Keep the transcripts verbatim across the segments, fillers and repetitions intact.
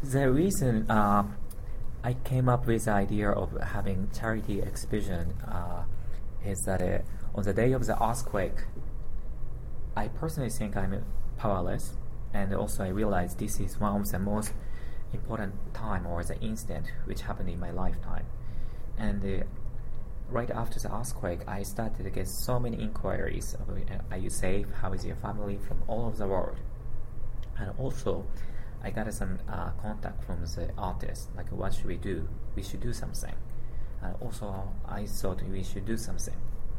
The reason uh, I came up with the idea of having charity exhibition uh, is that uh, on the day of the earthquake, I personally think I'm powerless, and also I realized this is one of the most important time or the incident which happened in my lifetime. And uh, right after the earthquake, I started to get so many inquiries of, uh, are you safe? How is your family? From all over the world. And also, I got some uh, contact from the artists, like what should we do? We should do something. And also, I thought we should do something.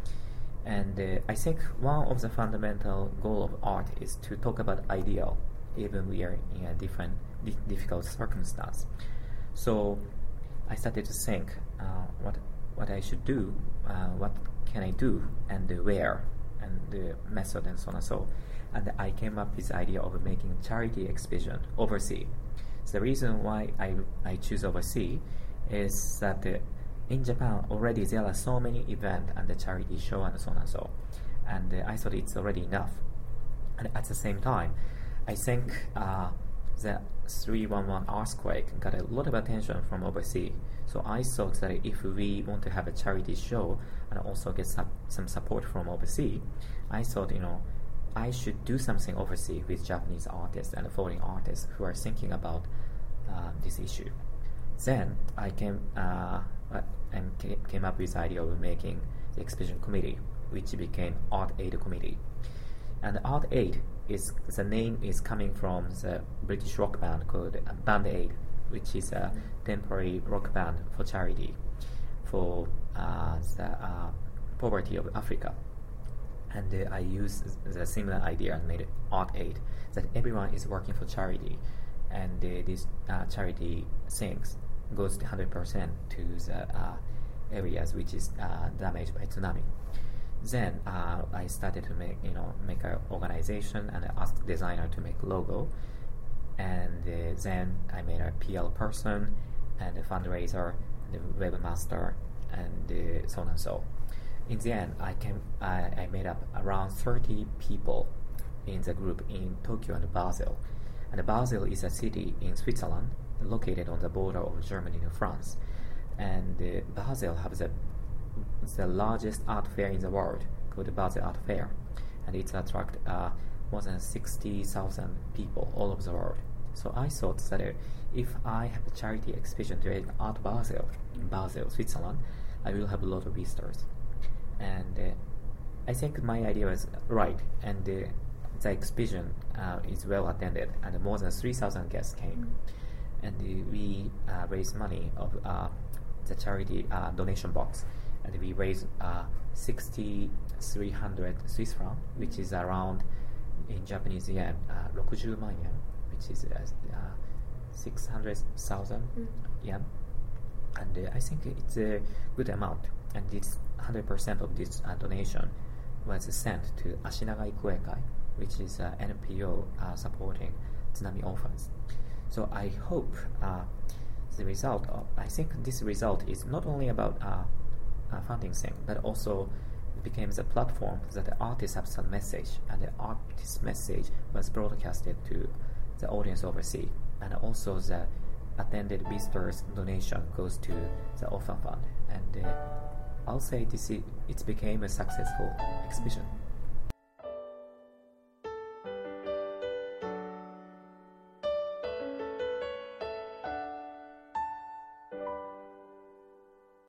And uh, I think one of the fundamental goal of art is to talk about ideal, even we are in a different, di- difficult circumstance. So I started to think uh, what what I should do, uh, what can I do, and uh, where, and the method, and so on and so. And I came up with the idea of making charity exhibition overseas. So the reason why I I choose overseas is that uh, in Japan already there are so many events and the charity show and so on and so, and uh, I thought it's already enough. And at the same time, I think uh, the three one one earthquake got a lot of attention from overseas. So I thought that if we want to have a charity show and also get some, some support from overseas, I thought, you know, I should do something overseas with Japanese artists and foreign artists who are thinking about uh, this issue. Then I came uh, and came up with the idea of making the exhibition committee, which became Art Aid Committee. And Art Aid is the name is coming from the British rock band called uh, Band Aid, which is a temporary rock band for charity for uh, the uh, poverty of Africa. And uh, I used the similar idea and made it Art Aid, that everyone is working for charity, and uh, this uh, charity things goes to one hundred percent to the uh, areas which is uh, damaged by tsunami. Then uh, I started to make, you know, make an organization and ask designer to make logo, and uh, then I made a P L person and a fundraiser, and a webmaster, and uh, so on and so. In the end, I came. I, I made up around thirty people in the group in Tokyo and Basel. And Basel is a city in Switzerland, located on the border of Germany and France. And uh, Basel has the, the largest art fair in the world, called the Basel Art Fair. And it attracts uh, more than sixty thousand people all over the world. So I thought that uh, if I have a charity exhibition during Art Basel, in Basel, Switzerland, I will have a lot of visitors. And uh, I think my idea was right, and uh, the exhibition uh, is well attended, and more than three thousand guests came. And uh, we uh, raised money of uh, the charity uh, donation box, and we raised uh, six thousand three hundred Swiss francs, which is around, in Japanese yen, uh, sixty man yen, which is uh, uh, six hundred thousand mm. yen. And uh, I think it's a good amount, and it's one hundred percent of this uh, donation was sent to Ashinaga Ikuekai, which is an N P O uh, supporting tsunami orphans. So I hope uh, the result of, I think this result is not only about uh, uh, funding thing, but also became the platform that the artists have some message, and the artist's message was broadcasted to the audience overseas, and also the attended visitors' donation goes to the orphan fund. And uh, I'll say this is, it became a successful exhibition.